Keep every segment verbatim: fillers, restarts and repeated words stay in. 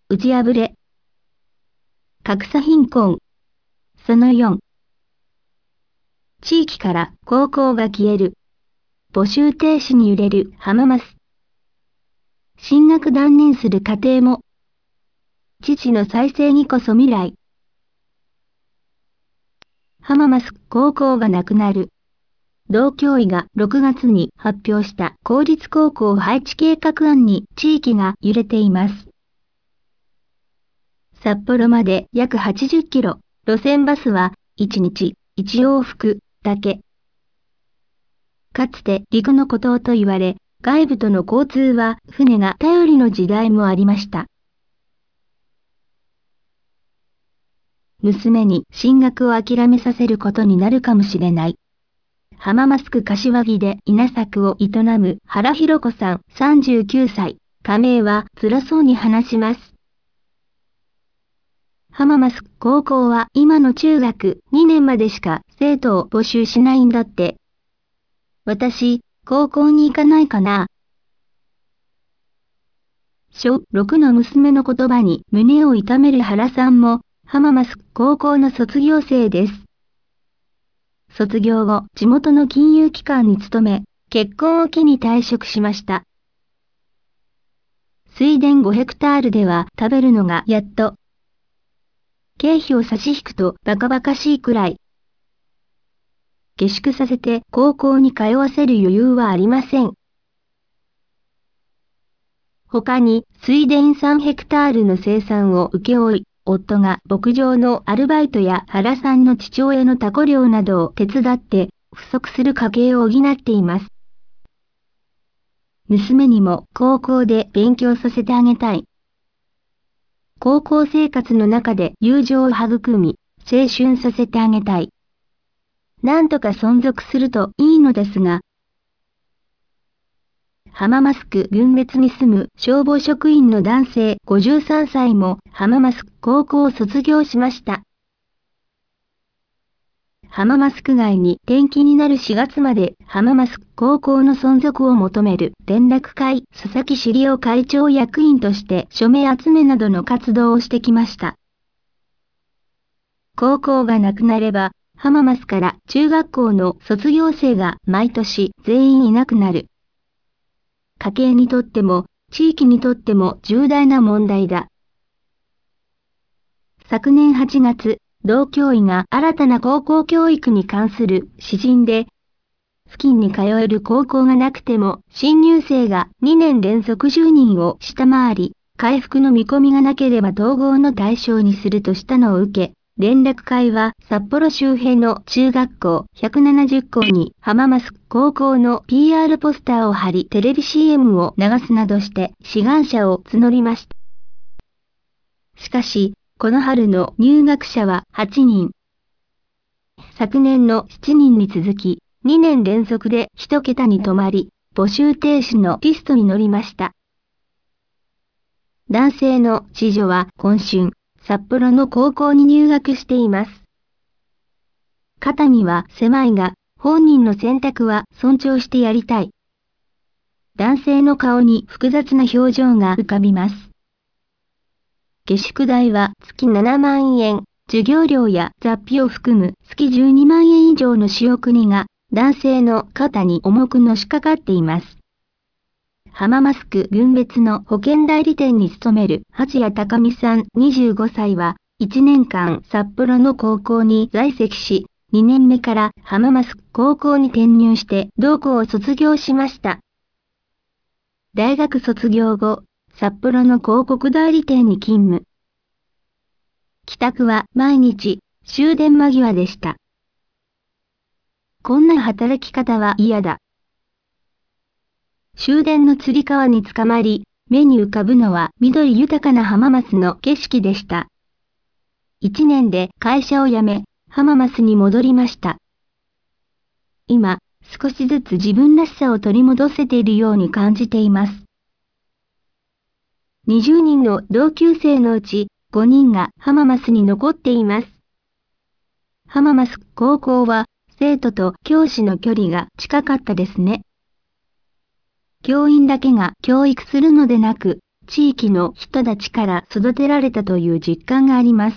打ち破れ。格差貧困。そのよん。地域から高校が消える。募集停止に揺れる浜松。進学断念する家庭も。父の再生にこそ未来。浜松高校がなくなる。道教委がろくがつに発表した公立高校配置計画案に地域が揺れています。札幌まで約はちじゅっキロ、路線バスはいちにちいち往復だけ。かつて陸の孤島と言われ、外部との交通は船が頼りの時代もありました。娘に進学を諦めさせることになるかもしれない。浜松区柏木で稲作を営む原弘子さんさんじゅうきゅうさい、家名は辛そうに話します。浜松高校は今の中学にねんまでしか生徒を募集しないんだって。私、高校に行かないかな。小ろくの娘の言葉に胸を痛める原さんも浜松高校の卒業生です。卒業後、地元の金融機関に勤め、結婚を機に退職しました。水田ごヘクタールでは食べるのがやっと。経費を差し引くとバカバカしいくらい。下宿させて高校に通わせる余裕はありません。他に水田さんヘクタールの生産を請け負い、夫が牧場のアルバイトや原さんの父親のタコ漁などを手伝って不足する家計を補っています。娘にも高校で勉強させてあげたい。高校生活の中で友情を育み、青春させてあげたい。なんとか存続するといいのですが、浜松区郡別に住む消防職員の男性ごじゅうさんさいも浜松高校を卒業しました。浜松区外に転勤になるしがつまで浜松高校の存続を求める連絡会佐々木茂雄会長役員として署名集めなどの活動をしてきました。高校がなくなれば浜松から中学校の卒業生が毎年全員いなくなる。家計にとっても地域にとっても重大な問題だ。昨年はちがつ、道教委が新たな高校教育に関する指針で、付近に通える高校がなくても新入生がにねん連続じゅうにんを下回り、回復の見込みがなければ統合の対象にするとしたのを受け、連絡会は札幌周辺の中学校ひゃくななじゅっこうに浜松高校の ピーアール ポスターを貼りテレビ シーエム を流すなどして志願者を募りました。しかし、この春の入学者ははちにん。昨年のしちにんに続き、にねん連続でいちけたに止まり、募集停止のリストに載りました。男性の次女は今春、札幌の高校に入学しています。肩身は狭いが、本人の選択は尊重してやりたい。男性の顔に複雑な表情が浮かびます。下宿代は月ななまんえん、授業料や雑費を含む月じゅうにまんえん以上の仕送りが男性の肩に重くのしかかっています。浜松区郡別の保険代理店に勤める八谷隆美さんにじゅうごさいはいちねんかん札幌の高校に在籍し、にねんめから浜松高校に転入して同校を卒業しました。大学卒業後、札幌の広告代理店に勤務。帰宅は毎日終電間際でした。こんな働き方は嫌だ。終電のつり革につかまり、目に浮かぶのは緑豊かな浜松の景色でした。一年で会社を辞め、浜松に戻りました。今、少しずつ自分らしさを取り戻せているように感じています。にじゅうにんの同級生のうちごにんが浜松に残っています。浜松高校は生徒と教師の距離が近かったですね。教員だけが教育するのでなく、 地域の人たちから育てられたという実感があります。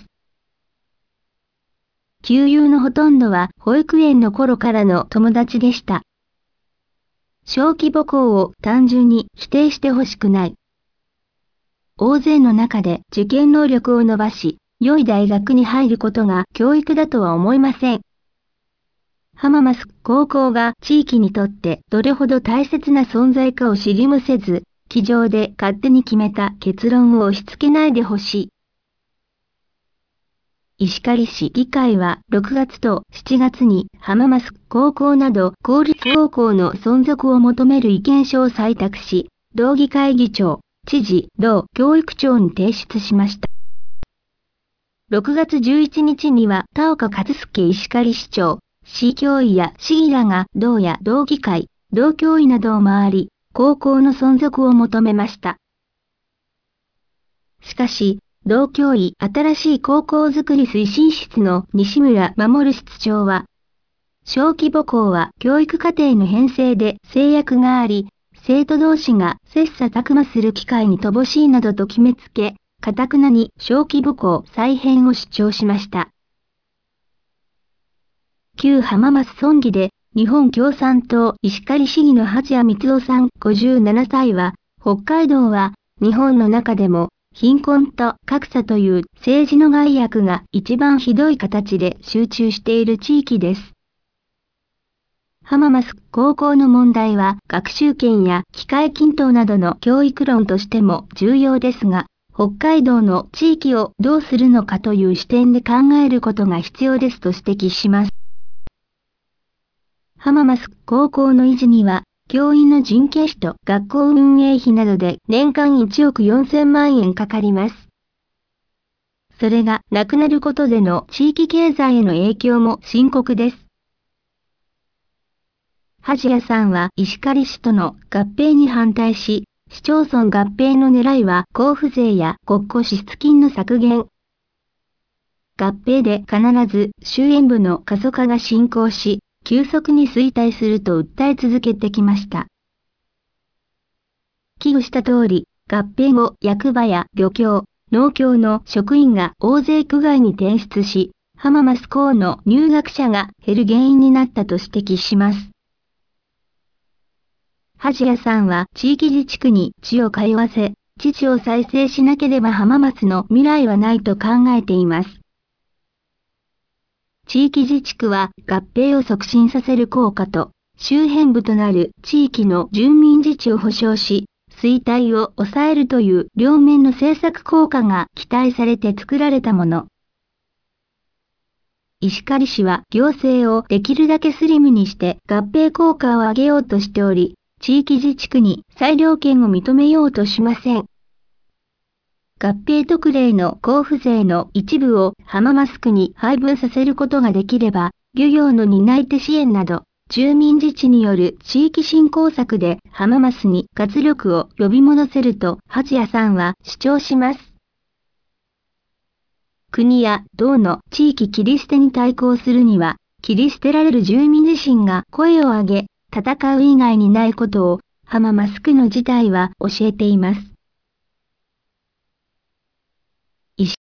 旧友のほとんどは保育園の頃からの友達でした。小規模校を単純に否定してほしくない。大勢の中で受験能力を伸ばし、良い大学に入ることが教育だとは思いません。浜松高校が地域にとってどれほど大切な存在かを知りもせず、机上で勝手に決めた結論を押し付けないでほしい。石狩市議会はろくがつとしちがつに浜松高校など公立高校の存続を求める意見書を採択し、同議会議長、知事、同教育長に提出しました。ろくがつじゅういちにちには田岡勝介石狩市長、市教委や市議らが同や同議会、同教委などを回り、高校の存続を求めました。しかし、同教委新しい高校づくり推進室の西村守室長は、小規模校は教育課程の編成で制約があり、生徒同士が切磋琢磨する機会に乏しいなどと決めつけ、堅くなに小規模校再編を主張しました。旧浜松村議で日本共産党石狩市議の八谷光夫さんごじゅうななさいは、北海道は日本の中でも貧困と格差という政治の害悪が一番ひどい形で集中している地域です。浜松高校の問題は学習権や機会均等などの教育論としても重要ですが、北海道の地域をどうするのかという視点で考えることが必要ですと指摘します。浜松高校の維持には、教員の人件費と学校運営費などで年間いちおくよんせんまんえんかかります。それがなくなることでの地域経済への影響も深刻です。八谷さんは石狩市との合併に反対し、市町村合併の狙いは交付税や国庫支出金の削減。合併で必ず終焉部の過疎化が進行し、急速に衰退すると訴え続けてきました。危惧した通り、合併後役場や漁協、農協の職員が大勢区外に転出し、浜松校の入学者が減る原因になったと指摘します。八谷さんは地域自治区に地を通わせ、地地を再生しなければ浜松の未来はないと考えています。地域自治区は合併を促進させる効果と、周辺部となる地域の住民自治を保障し、衰退を抑えるという両面の政策効果が期待されて作られたもの。石狩市は行政をできるだけスリムにして合併効果を上げようとしており、地域自治区に裁量権を認めようとしません。合併特例の交付税の一部を浜松区に配分させることができれば、漁業の担い手支援など、住民自治による地域振興策で浜松に活力を呼び戻せると八谷さんは主張します。国や道の地域切り捨てに対抗するには、切り捨てられる住民自身が声を上げ、戦う以外にないことを浜松区の事態は教えています。